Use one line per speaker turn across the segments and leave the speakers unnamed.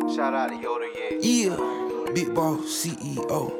Shout out to Yoda,
yeah. Big boss CEO.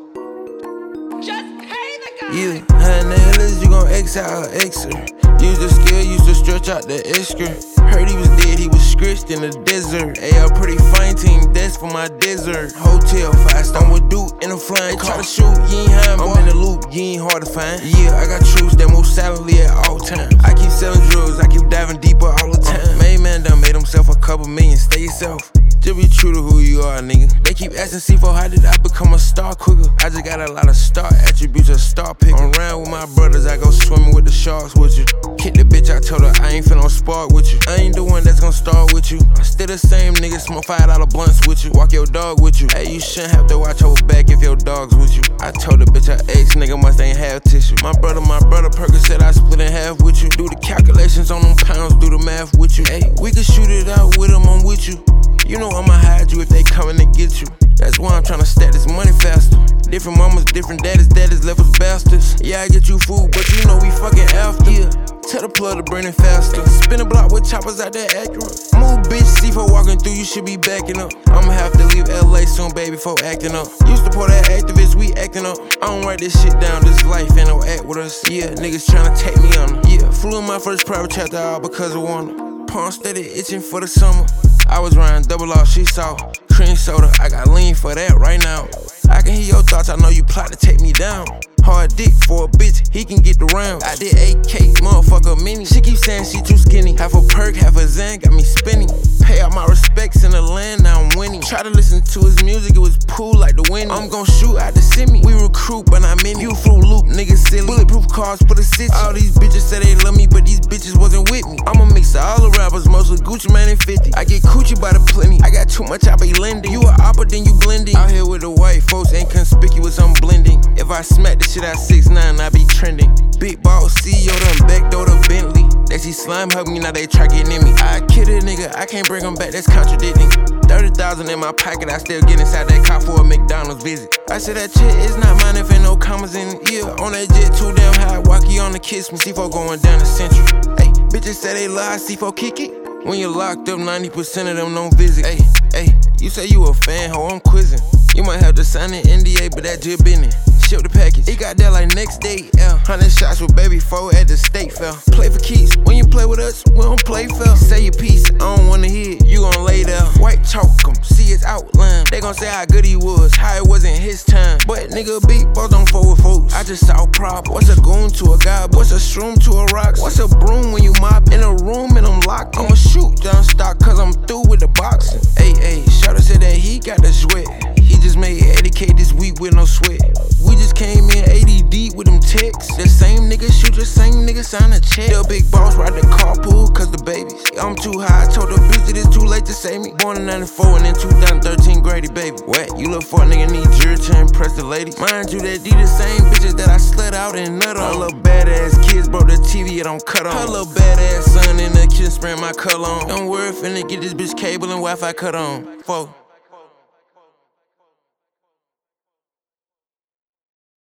Just pay the guy.
Yeah, how nailers, you gon' X out her Xer. Use the skill, used to stretch out the Isker. Heard he was dead, he was scratched in the desert. AR pretty fine team, that's for my desert. Hotel, 5-star with Duke in a flying car. Try to shoot, you ain't high, I'm in the loop, you ain't hard to find. Yeah, I got troops that move silently at all times. I keep selling drugs, I keep diving deeper all the time. Main man done made himself a couple million, stay yourself. Just be true to who you are, nigga. They keep asking C4, how did I become a star quicker? I just got a lot of star attributes, a star picker. I'm around with my brothers, I go swimming with the sharks with you. Kick the bitch, I told her I ain't finna spark with you. I ain't the one that's gon' start with you. I still the same nigga, smoke $5 blunts with you. Walk your dog with you. Hey, you shouldn't have to watch your back if your dog's with you. I told the bitch her ex nigga must ain't have tissue. My brother Perkins said I split in half with you. Do the calculations on them pounds, do the math with you. Hey, we can shoot it out with them, I'm with you. You know I'ma hide you if they coming to get you. That's why I'm tryna stack this money faster. Different mamas, different daddies left us bastards. Yeah, I get you food, but you know we fucking after. Yeah, tell the plug to bring it faster. Spin a block with choppers out there accurate. Move bitch, C4 walking through, you should be backing up. I'ma have to leave LA soon, baby, before acting up. Used to pour that activist, we acting up. I don't write this shit down, this life ain't no act with us. Yeah, niggas tryna take me on. Yeah, flew in my first private chapter all because of one. Palm steady itching for the summer. I was riding double off, she saw cream soda. I got lean for that right now. I can hear your thoughts, I know you plot to take me down. Hard dick for a bitch, he can get the round. I did 8K, motherfucker mini. She keep saying she too skinny. Half a perk, half a Zan, got me spinning. Pay out my respects in the land, now I'm winning. Try to listen to his music, it was pool like the wind. I'm gon' shoot out the semi. We recruit, but not many. You flew loop, niggas silly. Bulletproof cars, put a stitch. All these bitches say they love me, but these bitches wasn't with me. I'm a mix of all the rappers, mostly Gucci Mane and 50. I get coochie by the plenty. I got too much, I be lending. You a oppa, then you blending. Out here with the white folks, inconspicuous, I'm blending. If I smack the shit out 6'9", I be trending. Big boss CEO done backdoor to Bentley. They see slime hug me, now they try getting in me. I kid a nigga, I can't bring them back, that's contradicting. 30,000 in my pocket, I still get inside that car for a McDonald's visit. I said that shit is not mine if ain't no commas in it. Yeah, on that jet too damn high, walkie on the kiss me. C4 going down the central. Hey, bitches say they lie, C4 kick it. When you're locked up, 90% of them don't visit. Hey, you say you a fan, ho, I'm quizzing. You might have to sign an NDA, but that just business. Ship the package, it got there like next day, yeah. 100 shots with baby 4 at the state fair. Play for keys, when you play with us, we don't play fair. Say your piece, I don't wanna hear it, you gon' lay there. White chalk 'em, see his outline. They gon' say how good he was, how it wasn't his time. But nigga, big boss don't fold with folks. I just saw prop. What's a goon to a god? What's a shroom to a rock? What's a broom when you mop in a room and I'm locked? I'ma shoot down stock cause I'm through with the boxing. Hey, Shawty said that he got the sweat. He just made 80K this week with no sweat. We just came in 80 deep with them texts. The same nigga shoot, the same nigga sign a check. The big boss ride the carpool cause the babies. I'm too high, I told the bitch that it's too late to save me. Born in 94 and in 2013 Grady, baby. What? You look for a nigga need jury to impress the ladies. Mind you, that the same bitches that I slid out and nut on. Her little badass kids broke the TV, it don't cut on. Her little badass son in the kitchen spraying my color on. Don't worry, finna get this bitch cable and Wi-Fi cut on. 4.